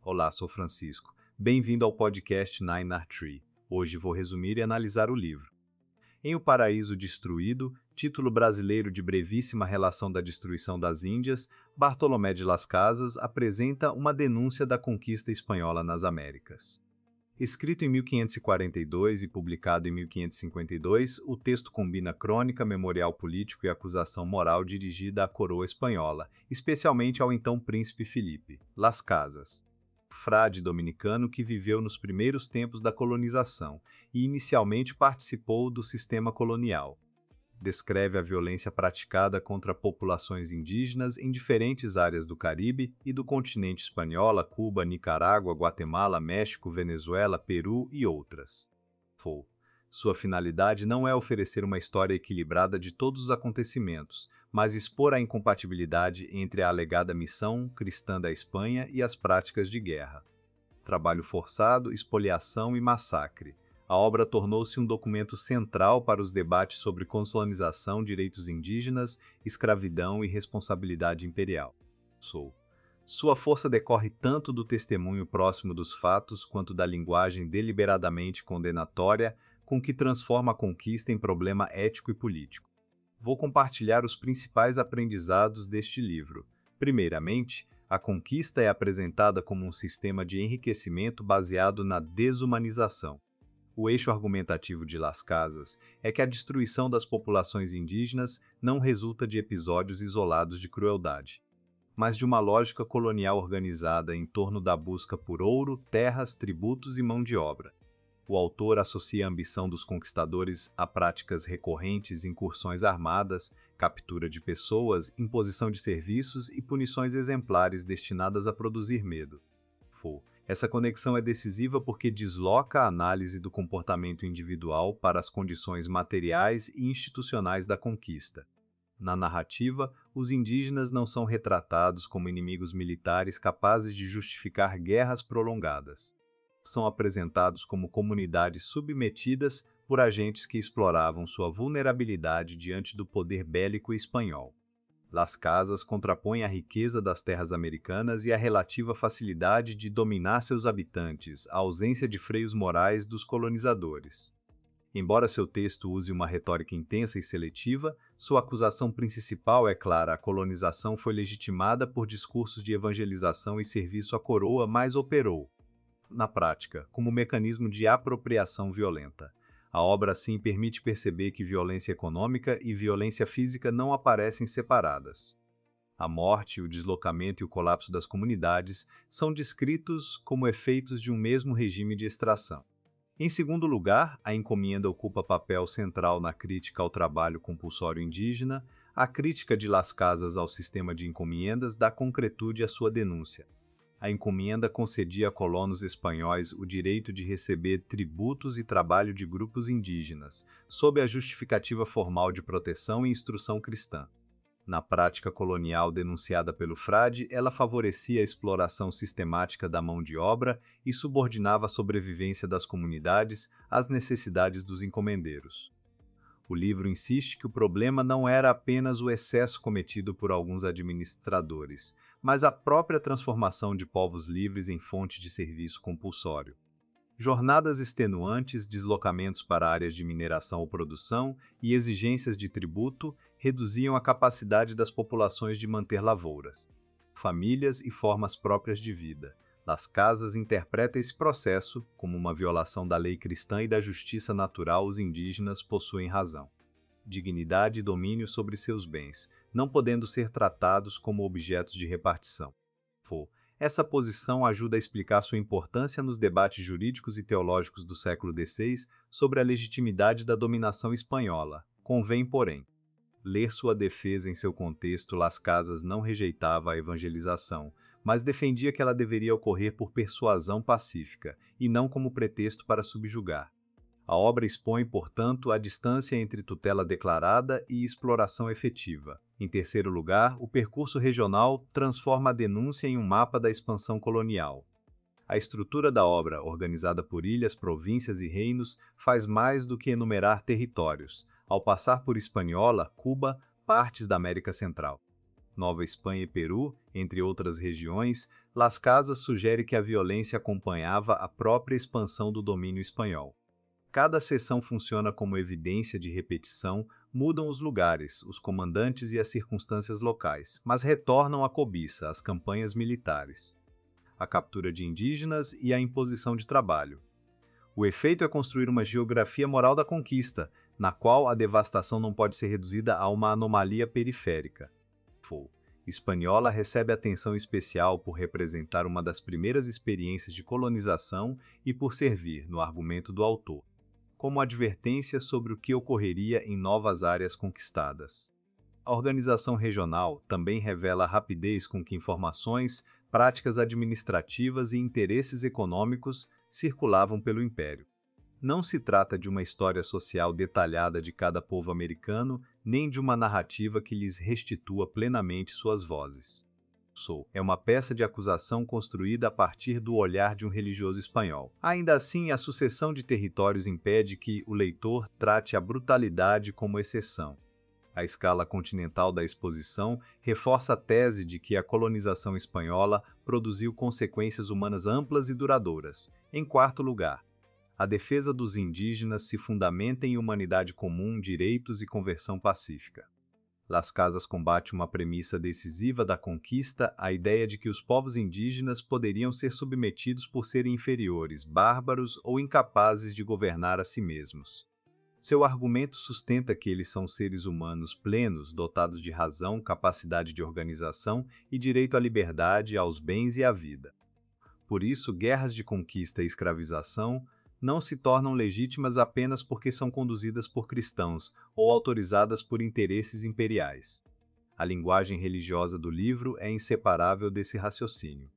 Olá, sou Francisco. Bem-vindo ao podcast Nine Art Tree. Hoje vou resumir e analisar o livro. Em O Paraíso Destruído, título brasileiro de brevíssima relação da destruição das Índias, Bartolomé de Las Casas apresenta uma denúncia da conquista espanhola nas Américas. Escrito em 1542 e publicado em 1552, o texto combina crônica, memorial político e acusação moral dirigida à coroa espanhola, especialmente ao então príncipe Felipe, Las Casas, frade dominicano que viveu nos primeiros tempos da colonização e inicialmente participou do sistema colonial. Descreve a violência praticada contra populações indígenas em diferentes áreas do Caribe e do continente espanhol, Cuba, Nicarágua, Guatemala, México, Venezuela, Peru e outras. Sua finalidade não é oferecer uma história equilibrada de todos os acontecimentos, mas expor a incompatibilidade entre a alegada missão cristã da Espanha e as práticas de guerra. Trabalho forçado, expoliação e massacre. A obra tornou-se um documento central para os debates sobre colonização, direitos indígenas, escravidão e responsabilidade imperial. Sua força decorre tanto do testemunho próximo dos fatos quanto da linguagem deliberadamente condenatória com que transforma a conquista em problema ético e político. Vou compartilhar os principais aprendizados deste livro. Primeiramente, a conquista é apresentada como um sistema de enriquecimento baseado na desumanização. O eixo argumentativo de Las Casas é que a destruição das populações indígenas não resulta de episódios isolados de crueldade, mas de uma lógica colonial organizada em torno da busca por ouro, terras, tributos e mão de obra. O autor associa a ambição dos conquistadores a práticas recorrentes, incursões armadas, captura de pessoas, imposição de serviços e punições exemplares destinadas a produzir medo. Essa conexão é decisiva porque desloca a análise do comportamento individual para as condições materiais e institucionais da conquista. Na narrativa, os indígenas não são retratados como inimigos militares capazes de justificar guerras prolongadas. São apresentados como comunidades submetidas por agentes que exploravam sua vulnerabilidade diante do poder bélico espanhol. Las Casas contrapõe a riqueza das terras americanas e a relativa facilidade de dominar seus habitantes, a ausência de freios morais dos colonizadores. Embora seu texto use uma retórica intensa e seletiva, sua acusação principal é clara: a colonização foi legitimada por discursos de evangelização e serviço à coroa, mas operou, na prática, como mecanismo de apropriação violenta. A obra, assim, permite perceber que violência econômica e violência física não aparecem separadas. A morte, o deslocamento e o colapso das comunidades são descritos como efeitos de um mesmo regime de extração. Em segundo lugar, a encomenda ocupa papel central na crítica ao trabalho compulsório indígena. A crítica de Las Casas ao sistema de encomendas dá concretude à sua denúncia. A encomenda concedia a colonos espanhóis o direito de receber tributos e trabalho de grupos indígenas, sob a justificativa formal de proteção e instrução cristã. Na prática colonial denunciada pelo frade, ela favorecia a exploração sistemática da mão de obra e subordinava a sobrevivência das comunidades às necessidades dos encomendeiros. O livro insiste que o problema não era apenas o excesso cometido por alguns administradores, mas a própria transformação de povos livres em fonte de serviço compulsório. Jornadas extenuantes, deslocamentos para áreas de mineração ou produção e exigências de tributo reduziam a capacidade das populações de manter lavouras, famílias e formas próprias de vida. Las Casas interpreta esse processo como uma violação da lei cristã e da justiça natural. Os indígenas possuem razão, dignidade e domínio sobre seus bens, não podendo ser tratados como objetos de repartição. Essa posição ajuda a explicar sua importância nos debates jurídicos e teológicos do século XVI sobre a legitimidade da dominação espanhola. Convém, porém, ler sua defesa em seu contexto. Las Casas não rejeitava a evangelização, mas defendia que ela deveria ocorrer por persuasão pacífica, e não como pretexto para subjugar. A obra expõe, portanto, a distância entre tutela declarada e exploração efetiva. Em terceiro lugar, o percurso regional transforma a denúncia em um mapa da expansão colonial. A estrutura da obra, organizada por ilhas, províncias e reinos, faz mais do que enumerar territórios, ao passar por Hispaniola, Cuba, partes da América Central. Nova Espanha e Peru, entre outras regiões, Las Casas sugere que a violência acompanhava a própria expansão do domínio espanhol. Cada seção funciona como evidência de repetição, mudam os lugares, os comandantes e as circunstâncias locais, mas retornam à cobiça, às campanhas militares, a captura de indígenas e a imposição de trabalho. O efeito é construir uma geografia moral da conquista, na qual a devastação não pode ser reduzida a uma anomalia periférica. Espanhola recebe atenção especial por representar uma das primeiras experiências de colonização e por servir, no argumento do autor, como advertência sobre o que ocorreria em novas áreas conquistadas. A organização regional também revela a rapidez com que informações, práticas administrativas e interesses econômicos circulavam pelo Império. Não se trata de uma história social detalhada de cada povo americano, nem de uma narrativa que lhes restitua plenamente suas vozes. É uma peça de acusação construída a partir do olhar de um religioso espanhol. Ainda assim, a sucessão de territórios impede que o leitor trate a brutalidade como exceção. A escala continental da exposição reforça a tese de que a colonização espanhola produziu consequências humanas amplas e duradouras. Em quarto lugar, a defesa dos indígenas se fundamenta em humanidade comum, direitos e conversão pacífica. Las Casas combate uma premissa decisiva da conquista, a ideia de que os povos indígenas poderiam ser submetidos por serem inferiores, bárbaros ou incapazes de governar a si mesmos. Seu argumento sustenta que eles são seres humanos plenos, dotados de razão, capacidade de organização e direito à liberdade, aos bens e à vida. Por isso, guerras de conquista e escravização não se tornam legítimas apenas porque são conduzidas por cristãos ou autorizadas por interesses imperiais. A linguagem religiosa do livro é inseparável desse raciocínio.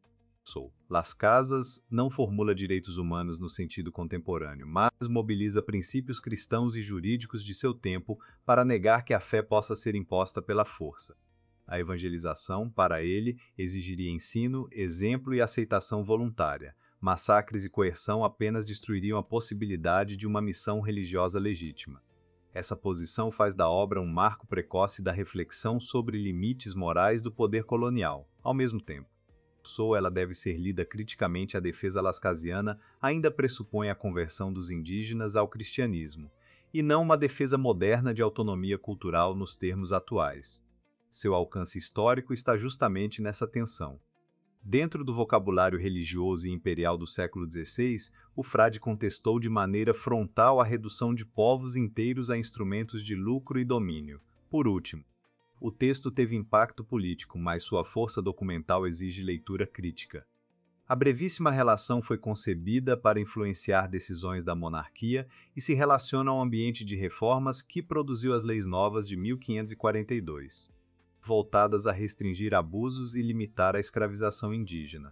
Las Casas não formula direitos humanos no sentido contemporâneo, mas mobiliza princípios cristãos e jurídicos de seu tempo para negar que a fé possa ser imposta pela força. A evangelização, para ele, exigiria ensino, exemplo e aceitação voluntária. Massacres e coerção apenas destruiriam a possibilidade de uma missão religiosa legítima. Essa posição faz da obra um marco precoce da reflexão sobre limites morais do poder colonial. Ao mesmo tempo, ela deve ser lida criticamente. A defesa lascasiana ainda pressupõe a conversão dos indígenas ao cristianismo, e não uma defesa moderna de autonomia cultural nos termos atuais. Seu alcance histórico está justamente nessa tensão. Dentro do vocabulário religioso e imperial do século XVI, o frade contestou de maneira frontal a redução de povos inteiros a instrumentos de lucro e domínio. Por último, o texto teve impacto político, mas sua força documental exige leitura crítica. A brevíssima relação foi concebida para influenciar decisões da monarquia e se relaciona ao ambiente de reformas que produziu as Leis Novas de 1542. Voltadas a restringir abusos e limitar a escravização indígena.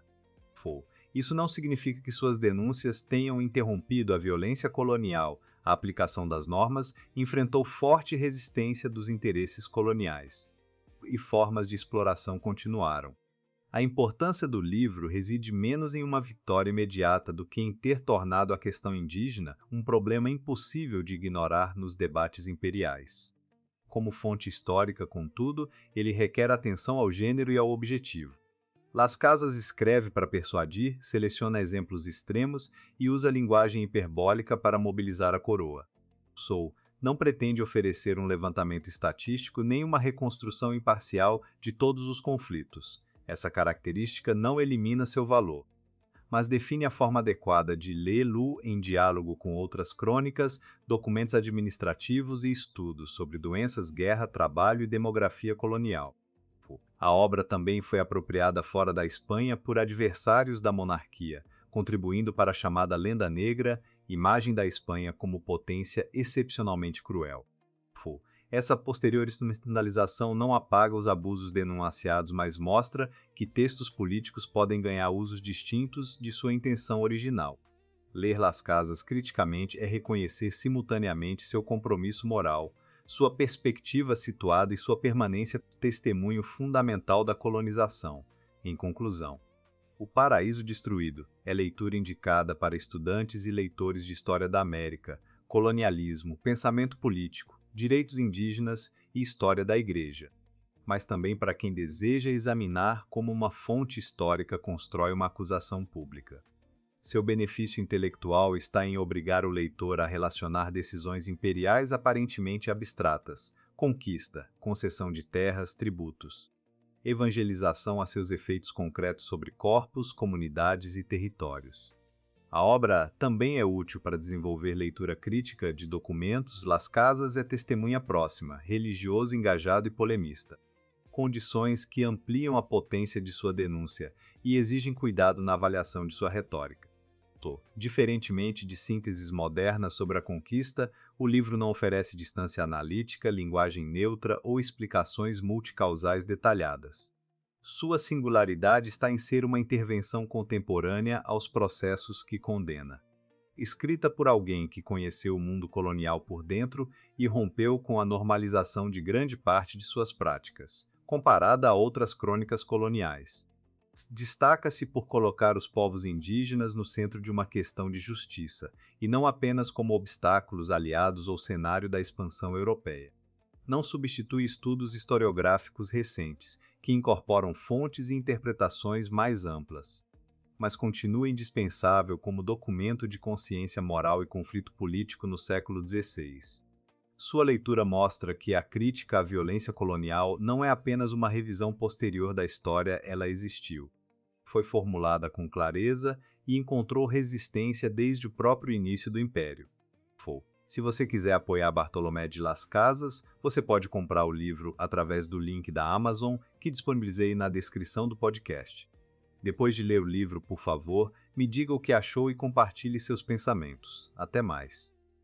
Isso não significa que suas denúncias tenham interrompido a violência colonial. A aplicação das normas enfrentou forte resistência dos interesses coloniais, e formas de exploração continuaram. A importância do livro reside menos em uma vitória imediata do que em ter tornado a questão indígena um problema impossível de ignorar nos debates imperiais. Como fonte histórica, contudo, ele requer atenção ao gênero e ao objetivo. Las Casas escreve para persuadir, seleciona exemplos extremos e usa linguagem hiperbólica para mobilizar a coroa. Não pretende oferecer um levantamento estatístico nem uma reconstrução imparcial de todos os conflitos. Essa característica não elimina seu valor, mas define a forma adequada de lê-lo em diálogo com outras crônicas, documentos administrativos e estudos sobre doenças, guerra, trabalho e demografia colonial. A obra também foi apropriada fora da Espanha por adversários da monarquia, contribuindo para a chamada Lenda Negra, imagem da Espanha como potência excepcionalmente cruel. Essa posterior instrumentalização não apaga os abusos denunciados, mas mostra que textos políticos podem ganhar usos distintos de sua intenção original. Ler Las Casas criticamente é reconhecer simultaneamente seu compromisso moral, sua perspectiva situada e sua permanência testemunho fundamental da colonização. Em conclusão, O Paraíso Destruído é leitura indicada para estudantes e leitores de História da América, colonialismo, pensamento político, direitos indígenas e história da Igreja. mas também para quem deseja examinar como uma fonte histórica constrói uma acusação pública. Seu benefício intelectual está em obrigar o leitor a relacionar decisões imperiais aparentemente abstratas, conquista, concessão de terras, tributos, evangelização a seus efeitos concretos sobre corpos, comunidades e territórios. A obra também é útil para desenvolver leitura crítica de documentos. Las Casas é testemunha próxima, religioso engajado e polemista. Condições que ampliam a potência de sua denúncia e exigem cuidado na avaliação de sua retórica. Diferentemente de sínteses modernas sobre a conquista, o livro não oferece distância analítica, linguagem neutra ou explicações multicausais detalhadas. Sua singularidade está em ser uma intervenção contemporânea aos processos que condena. Escrita por alguém que conheceu o mundo colonial por dentro e rompeu com a normalização de grande parte de suas práticas, comparada a outras crônicas coloniais. Destaca-se por colocar os povos indígenas no centro de uma questão de justiça, e não apenas como obstáculos aliados ao cenário da expansão europeia. Não substitui estudos historiográficos recentes, que incorporam fontes e interpretações mais amplas, mas continua indispensável como documento de consciência moral e conflito político no século XVI. Sua leitura mostra que a crítica à violência colonial não é apenas uma revisão posterior da história, ela existiu. Foi formulada com clareza e encontrou resistência desde o próprio início do Império. Se você quiser apoiar Bartolomé de Las Casas, você pode comprar o livro através do link da Amazon que disponibilizei na descrição do podcast. Depois de ler o livro, por favor, me diga o que achou e compartilhe seus pensamentos. Até mais!